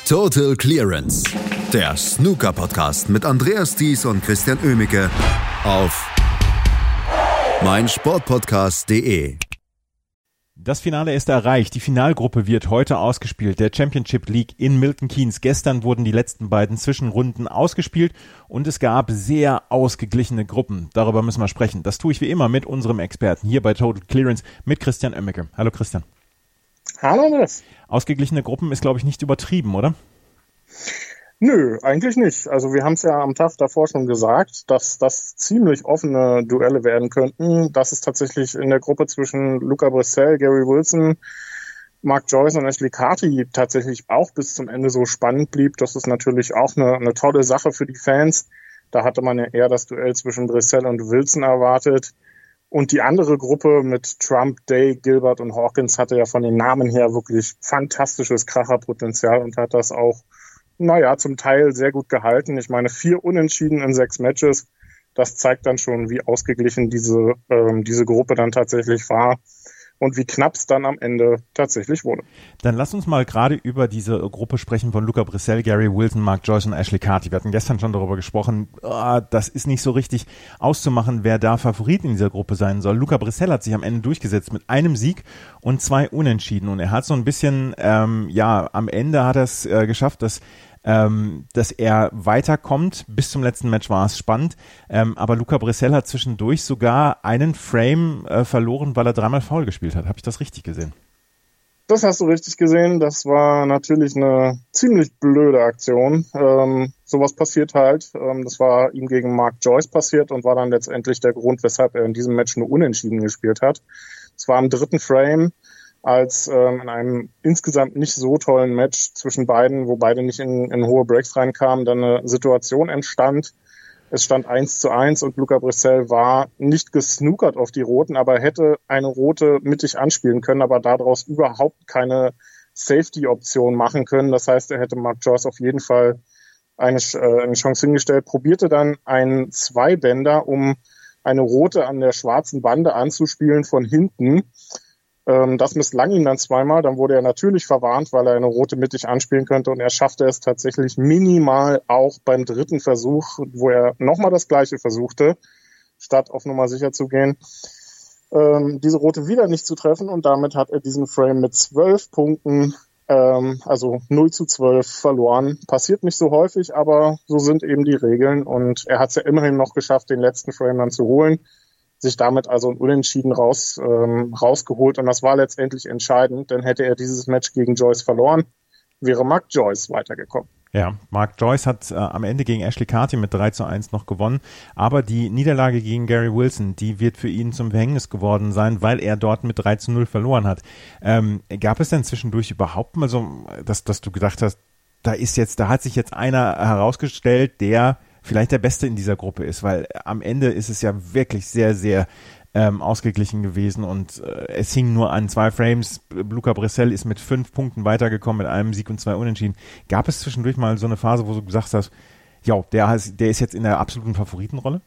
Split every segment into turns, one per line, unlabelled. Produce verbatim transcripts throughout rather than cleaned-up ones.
Total Clearance, der Snooker-Podcast mit Andreas Thies und Christian Oemicke auf meinsportpodcast punkt de.
Das Finale ist erreicht. Die Finalgruppe wird heute ausgespielt, der Championship League in Milton Keynes. Gestern wurden die letzten beiden Zwischenrunden ausgespielt und es gab sehr ausgeglichene Gruppen. Darüber müssen wir sprechen. Das tue ich wie immer mit unserem Experten hier bei Total Clearance, mit Christian Oemicke. Hallo Christian.
Hallo Andreas.
Ausgeglichene Gruppen ist, glaube ich, nicht übertrieben, oder?
Nö, eigentlich nicht. Also wir haben es ja am Tag davor schon gesagt, dass das ziemlich offene Duelle werden könnten. Dass es tatsächlich in der Gruppe zwischen Luca Brissell, Gary Wilson, Mark Joyce und Ashley Carty tatsächlich auch bis zum Ende so spannend blieb. Das ist natürlich auch eine, eine tolle Sache für die Fans. Da hatte man ja eher das Duell zwischen Brissell und Wilson erwartet. Und die andere Gruppe mit Trump, Day, Gilbert und Hawkins hatte ja von den Namen her wirklich fantastisches Kracherpotenzial und hat das auch, naja, zum Teil sehr gut gehalten. Ich meine, vier Unentschieden in sechs Matches, das zeigt dann schon, wie ausgeglichen diese, ähm, diese Gruppe dann tatsächlich war und wie knapp es dann am Ende tatsächlich wurde.
Dann lass uns mal gerade über diese Gruppe sprechen von Luca Brissell, Gary Wilson, Mark Joyce und Ashley Carty. Wir hatten gestern schon darüber gesprochen, oh, das ist nicht so richtig auszumachen, wer da Favorit in dieser Gruppe sein soll. Luca Brissell hat sich am Ende durchgesetzt mit einem Sieg und zwei Unentschieden und er hat so ein bisschen, ähm, ja, am Ende hat er es äh, geschafft, dass Ähm, dass er weiterkommt. Bis zum letzten Match war es spannend, ähm, aber Luca Brissell hat zwischendurch sogar einen Frame äh, verloren, weil er dreimal Foul gespielt hat. Habe ich das richtig gesehen?
Das hast du richtig gesehen. Das war natürlich eine ziemlich blöde Aktion. Ähm, sowas passiert halt. Ähm, das war ihm gegen Mark Joyce passiert und war dann letztendlich der Grund, weshalb er in diesem Match nur unentschieden gespielt hat. Es war im dritten Frame, als ähm, in einem insgesamt nicht so tollen Match zwischen beiden, wo beide nicht in, in hohe Breaks reinkamen, dann eine Situation entstand. Es stand eins zu eins und Luca Brissell war nicht gesnookert auf die Roten, aber hätte eine Rote mittig anspielen können, aber daraus überhaupt keine Safety-Option machen können. Das heißt, er hätte Mark Joyce auf jeden Fall eine, äh, eine Chance hingestellt, probierte dann einen Zweibänder, um eine Rote an der schwarzen Bande anzuspielen von hinten. Das misslang ihm dann zweimal, dann wurde er natürlich verwarnt, weil er eine rote mittig anspielen könnte und er schaffte es tatsächlich minimal auch beim dritten Versuch, wo er nochmal das Gleiche versuchte, statt auf Nummer sicher zu gehen, ähm, diese rote wieder nicht zu treffen und damit hat er diesen Frame mit zwölf Punkten, ähm, also null zu zwölf verloren. Passiert nicht so häufig, aber so sind eben die Regeln und er hat es ja immerhin noch geschafft, den letzten Frame dann zu holen, sich damit also ein Unentschieden raus, ähm, rausgeholt und das war letztendlich entscheidend, denn hätte er dieses Match gegen Joyce verloren, wäre Mark Joyce weitergekommen.
Ja, Mark Joyce hat äh, am Ende gegen Ashley Carty mit drei zu eins noch gewonnen, aber die Niederlage gegen Gary Wilson, die wird für ihn zum Verhängnis geworden sein, weil er dort mit drei zu null verloren hat. Ähm, gab es denn zwischendurch überhaupt mal so, dass, dass du gedacht hast, da ist jetzt, da hat sich jetzt einer herausgestellt, der vielleicht der Beste in dieser Gruppe ist, weil am Ende ist es ja wirklich sehr, sehr ähm, ausgeglichen gewesen und äh, es hing nur an zwei Frames. Luca Brissell ist mit fünf Punkten weitergekommen, mit einem Sieg und zwei Unentschieden. Gab es zwischendurch mal so eine Phase, wo du gesagt hast, ja, der, der ist jetzt in der absoluten Favoritenrolle?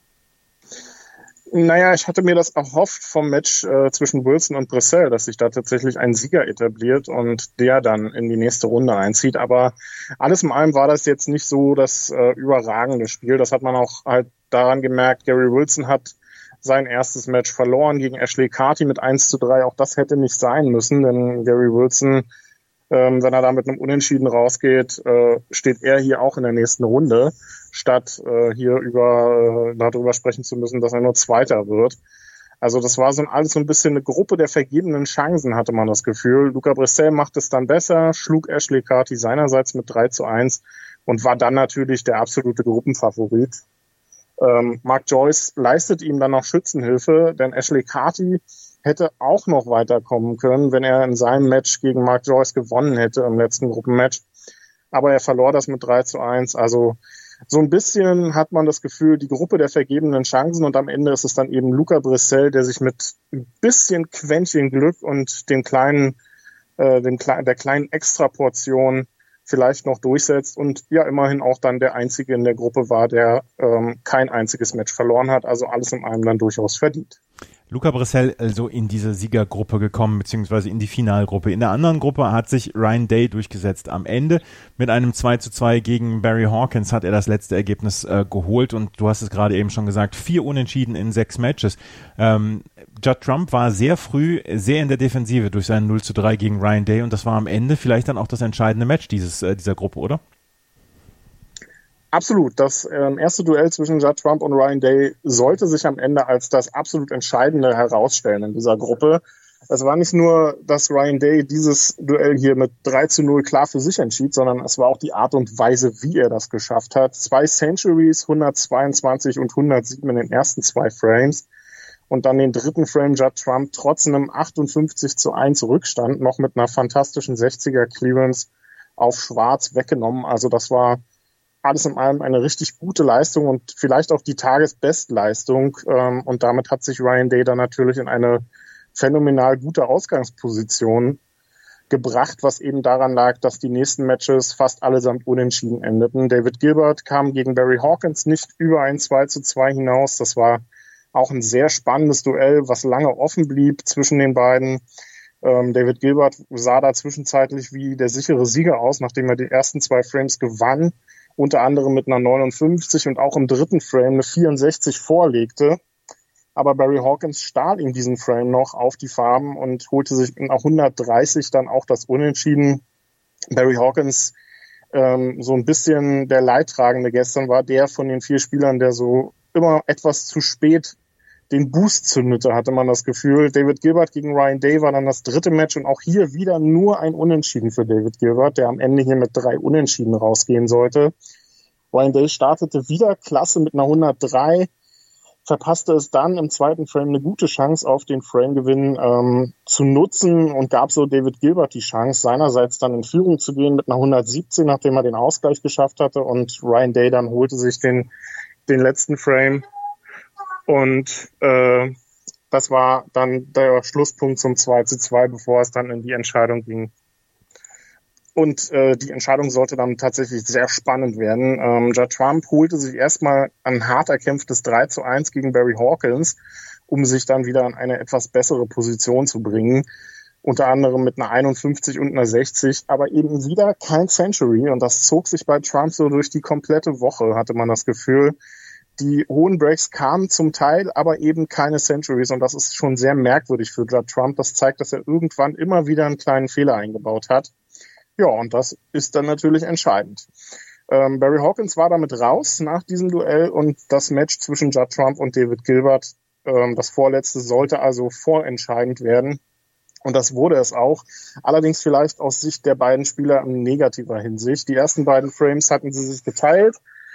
Naja, ich hatte mir das erhofft vom Match äh, zwischen Wilson und Brissell, dass sich da tatsächlich ein Sieger etabliert und der dann in die nächste Runde einzieht. Aber alles in allem war das jetzt nicht so das äh, überragende Spiel. Das hat man auch halt daran gemerkt. Gary Wilson hat sein erstes Match verloren gegen Ashley Carty mit eins zu drei. Auch das hätte nicht sein müssen, denn Gary Wilson, ähm, wenn er da mit einem Unentschieden rausgeht, äh, steht er hier auch in der nächsten Runde, statt äh, hier über äh, darüber sprechen zu müssen, dass er nur Zweiter wird. Also das war so alles so ein bisschen eine Gruppe der vergebenen Chancen, hatte man das Gefühl. Luca Brissell macht es dann besser, schlug Ashley Carty seinerseits mit drei zu eins und war dann natürlich der absolute Gruppenfavorit. Ähm, Mark Joyce leistet ihm dann noch Schützenhilfe, denn Ashley Carty hätte auch noch weiterkommen können, wenn er in seinem Match gegen Mark Joyce gewonnen hätte im letzten Gruppenmatch. Aber er verlor das mit drei zu eins. Also so ein bisschen hat man das Gefühl, die Gruppe der vergebenen Chancen und am Ende ist es dann eben Luca Brissell, der sich mit ein bisschen Quäntchen Glück und dem kleinen, äh, dem, der kleinen Extraportion vielleicht noch durchsetzt und ja immerhin auch dann der Einzige in der Gruppe war, der ähm, kein einziges Match verloren hat. Also alles in allem dann durchaus verdient.
Luca Brissell also in diese Siegergruppe gekommen, beziehungsweise in die Finalgruppe. In der anderen Gruppe hat sich Ryan Day durchgesetzt. Am Ende mit einem zwei zu zwei gegen Barry Hawkins hat er das letzte Ergebnis äh, geholt und du hast es gerade eben schon gesagt, vier Unentschieden in sechs Matches. Ähm, Judd Trump war sehr früh sehr in der Defensive durch seinen null zu drei gegen Ryan Day und das war am Ende vielleicht dann auch das entscheidende Match dieses, äh, dieser Gruppe, oder?
Absolut. Das ähm, erste Duell zwischen Judd Trump und Ryan Day sollte sich am Ende als das absolut Entscheidende herausstellen in dieser Gruppe. Es war nicht nur, dass Ryan Day dieses Duell hier mit drei zu null klar für sich entschied, sondern es war auch die Art und Weise, wie er das geschafft hat. Zwei Centuries, hundertzweiundzwanzig und hundertsieben in den ersten zwei Frames. Und dann den dritten Frame Judd Trump trotz einem achtundfünfzig zu eins Rückstand noch mit einer fantastischen sechziger Clearance auf Schwarz weggenommen. Also das war alles in allem eine richtig gute Leistung und vielleicht auch die Tagesbestleistung. Und damit hat sich Ryan Day dann natürlich in eine phänomenal gute Ausgangsposition gebracht, was eben daran lag, dass die nächsten Matches fast allesamt unentschieden endeten. David Gilbert kam gegen Barry Hawkins nicht über ein zwei zu zwei hinaus. Das war auch ein sehr spannendes Duell, was lange offen blieb zwischen den beiden. David Gilbert sah da zwischenzeitlich wie der sichere Sieger aus, nachdem er die ersten zwei Frames gewann. Unter anderem mit einer neunundfünfzig und auch im dritten Frame eine vierundsechzig vorlegte. Aber Barry Hawkins stahl ihm diesen Frame noch auf die Farben und holte sich in hundertdreißig dann auch das Unentschieden. Barry Hawkins, ähm, so ein bisschen der Leidtragende gestern, war der von den vier Spielern, der so immer etwas zu spät den Boost zündete, hatte man das Gefühl. David Gilbert gegen Ryan Day war dann das dritte Match und auch hier wieder nur ein Unentschieden für David Gilbert, der am Ende hier mit drei Unentschieden rausgehen sollte. Ryan Day startete wieder klasse mit einer hundertdrei, verpasste es dann im zweiten Frame eine gute Chance auf den Frame-Gewinn ähm, zu nutzen und gab so David Gilbert die Chance, seinerseits dann in Führung zu gehen mit einer hundertsiebzehn, nachdem er den Ausgleich geschafft hatte und Ryan Day dann holte sich den, den letzten Frame. Und äh, das war dann der Schlusspunkt zum zwei zu zwei, bevor es dann in die Entscheidung ging. Und äh, die Entscheidung sollte dann tatsächlich sehr spannend werden. Ähm, Judd Trump holte sich erstmal ein hart erkämpftes drei zu eins gegen Barry Hawkins, um sich dann wieder in eine etwas bessere Position zu bringen. Unter anderem mit einer einundfünfzig und einer sechzig, aber eben wieder kein Century. Und das zog sich bei Trump so durch die komplette Woche, hatte man das Gefühl. Die hohen Breaks kamen zum Teil, aber eben keine Centuries. Und das ist schon sehr merkwürdig für Judd Trump. Das zeigt, dass er irgendwann immer wieder einen kleinen Fehler eingebaut hat. Ja, und das ist dann natürlich entscheidend. Ähm, Barry Hawkins war damit raus nach diesem Duell und das Match zwischen Judd Trump und David Gilbert, ähm, das vorletzte, sollte also vorentscheidend werden. Und das wurde es auch. Allerdings vielleicht aus Sicht der beiden Spieler in negativer Hinsicht. Die ersten beiden Frames hatten sie sich geteilt.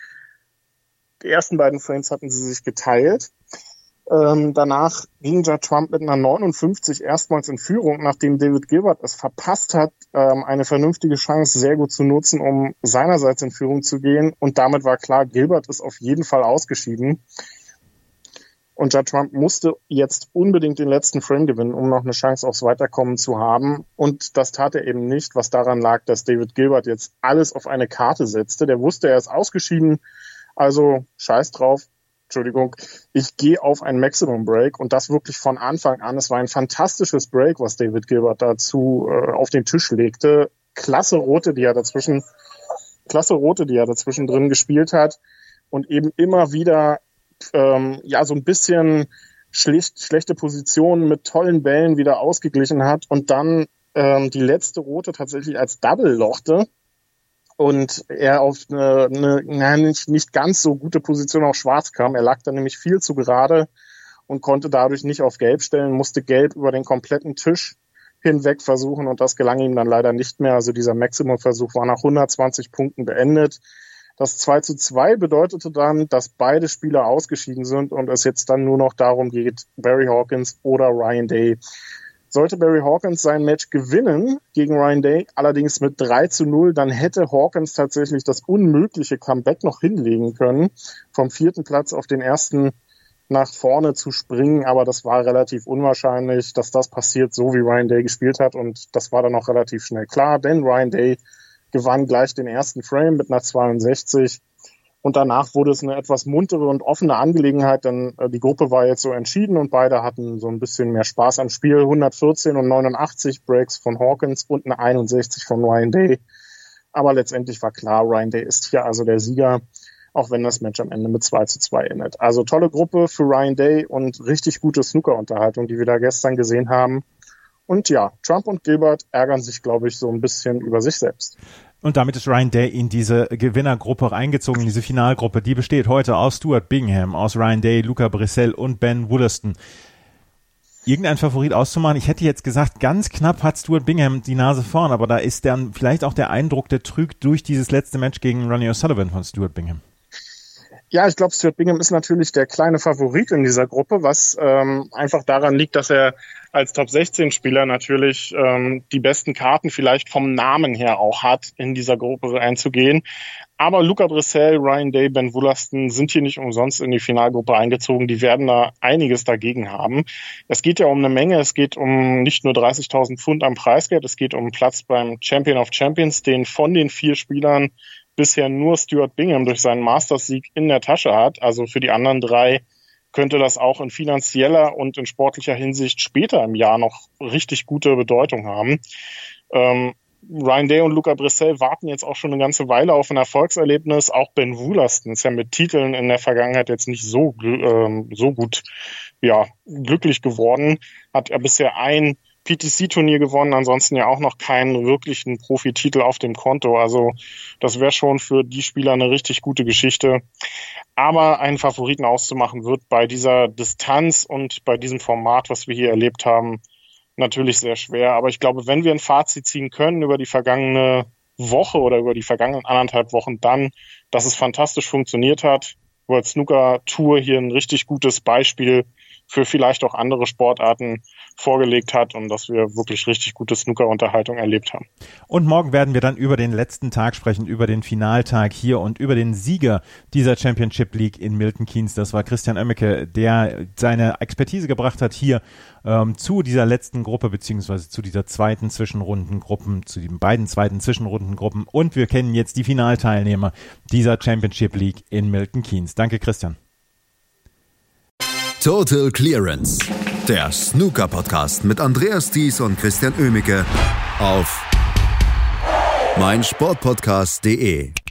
Die ersten beiden Frames hatten sie sich geteilt. Ähm, danach ging Judd Trump mit einer neunundfünfzig erstmals in Führung, nachdem David Gilbert es verpasst hat, ähm, eine vernünftige Chance sehr gut zu nutzen, um seinerseits in Führung zu gehen. Und damit war klar, Gilbert ist auf jeden Fall ausgeschieden. Und Judd Trump musste jetzt unbedingt den letzten Frame gewinnen, um noch eine Chance aufs Weiterkommen zu haben. Und das tat er eben nicht, was daran lag, dass David Gilbert jetzt alles auf eine Karte setzte. Der wusste, er ist ausgeschieden. Also scheiß drauf, Entschuldigung, ich gehe auf ein Maximum Break und das wirklich von Anfang an. Es war ein fantastisches Break, was David Gilbert dazu äh, auf den Tisch legte. Klasse Rote, die er dazwischen, klasse Rote, die er dazwischen drin gespielt hat und eben immer wieder ähm, ja so ein bisschen schlicht, schlechte Positionen mit tollen Bällen wieder ausgeglichen hat und dann ähm, die letzte Rote tatsächlich als Double lochte. Und er auf eine, eine na, nicht, nicht ganz so gute Position auf Schwarz kam. Er lag dann nämlich viel zu gerade und konnte dadurch nicht auf Gelb stellen, musste Gelb über den kompletten Tisch hinweg versuchen und das gelang ihm dann leider nicht mehr. Also dieser Maximum-Versuch war nach hundertzwanzig Punkten beendet. Das zwei zu zwei bedeutete dann, dass beide Spieler ausgeschieden sind und es jetzt dann nur noch darum geht, Barry Hawkins oder Ryan Day. Sollte Barry Hawkins sein Match gewinnen gegen Ryan Day, allerdings mit drei zu null, dann hätte Hawkins tatsächlich das unmögliche Comeback noch hinlegen können, vom vierten Platz auf den ersten nach vorne zu springen, aber das war relativ unwahrscheinlich, dass das passiert, so wie Ryan Day gespielt hat und das war dann auch relativ schnell klar, denn Ryan Day gewann gleich den ersten Frame mit einer zweiundsechzig Und danach wurde es eine etwas muntere und offene Angelegenheit, denn äh, die Gruppe war jetzt so entschieden und beide hatten so ein bisschen mehr Spaß am Spiel. hundertvierzehn und neunundachtzig Breaks von Hawkins und eine einundsechzig von Ryan Day. Aber letztendlich war klar, Ryan Day ist hier also der Sieger, auch wenn das Match am Ende mit zwei zu zwei endet. Also tolle Gruppe für Ryan Day und richtig gute Snooker-Unterhaltung, die wir da gestern gesehen haben. Und ja, Trump und Gilbert ärgern sich, glaube ich, so ein bisschen über sich selbst.
Und damit ist Ryan Day in diese Gewinnergruppe reingezogen, in diese Finalgruppe. Die besteht heute aus Stuart Bingham, aus Ryan Day, Luca Brissell und Ben Wollaston. Irgendein Favorit auszumachen? Ich hätte jetzt gesagt, ganz knapp hat Stuart Bingham die Nase vorn, aber da ist dann vielleicht auch der Eindruck, der trügt durch dieses letzte Match gegen Ronnie O'Sullivan von Stuart Bingham.
Ja, ich glaube, Stuart Bingham ist natürlich der kleine Favorit in dieser Gruppe, was ähm, einfach daran liegt, dass er als Top sechzehn Spieler natürlich ähm, die besten Karten vielleicht vom Namen her auch hat, in dieser Gruppe einzugehen. Aber Luca Brissell, Ryan Day, Ben Wollaston sind hier nicht umsonst in die Finalgruppe eingezogen. Die werden da einiges dagegen haben. Es geht ja um eine Menge. Es geht um nicht nur dreißigtausend Pfund am Preisgeld. Es geht um Platz beim Champion of Champions, den von den vier Spielern bisher nur Stuart Bingham durch seinen Masters-Sieg in der Tasche hat. Also für die anderen drei könnte das auch in finanzieller und in sportlicher Hinsicht später im Jahr noch richtig gute Bedeutung haben. Ähm, Ryan Day und Luca Brissell warten jetzt auch schon eine ganze Weile auf ein Erfolgserlebnis. Auch Ben Wollaston ist ja mit Titeln in der Vergangenheit jetzt nicht so, ähm, so gut ja, glücklich geworden. Hat er bisher ein P T C-Turnier gewonnen, ansonsten ja auch noch keinen wirklichen Profititel auf dem Konto. Also das wäre schon für die Spieler eine richtig gute Geschichte. Aber einen Favoriten auszumachen wird bei dieser Distanz und bei diesem Format, was wir hier erlebt haben, natürlich sehr schwer. Aber ich glaube, wenn wir ein Fazit ziehen können über die vergangene Woche oder über die vergangenen anderthalb Wochen, dann, dass es fantastisch funktioniert hat. World Snooker Tour hier ein richtig gutes Beispiel für vielleicht auch andere Sportarten vorgelegt hat und dass wir wirklich richtig gute Snooker-Unterhaltung erlebt haben.
Und morgen werden wir dann über den letzten Tag sprechen, über den Finaltag hier und über den Sieger dieser Championship League in Milton Keynes. Das war Christian Oemmeke, der seine Expertise gebracht hat hier ähm, zu dieser letzten Gruppe beziehungsweise zu dieser zweiten Zwischenrundengruppen, zu den beiden zweiten Zwischenrundengruppen. Und wir kennen jetzt die Finalteilnehmer dieser Championship League in Milton Keynes. Danke, Christian.
Total Clearance, der Snooker-Podcast mit Andreas Thies und Christian Oemmeke auf meinsportpodcast punkt de.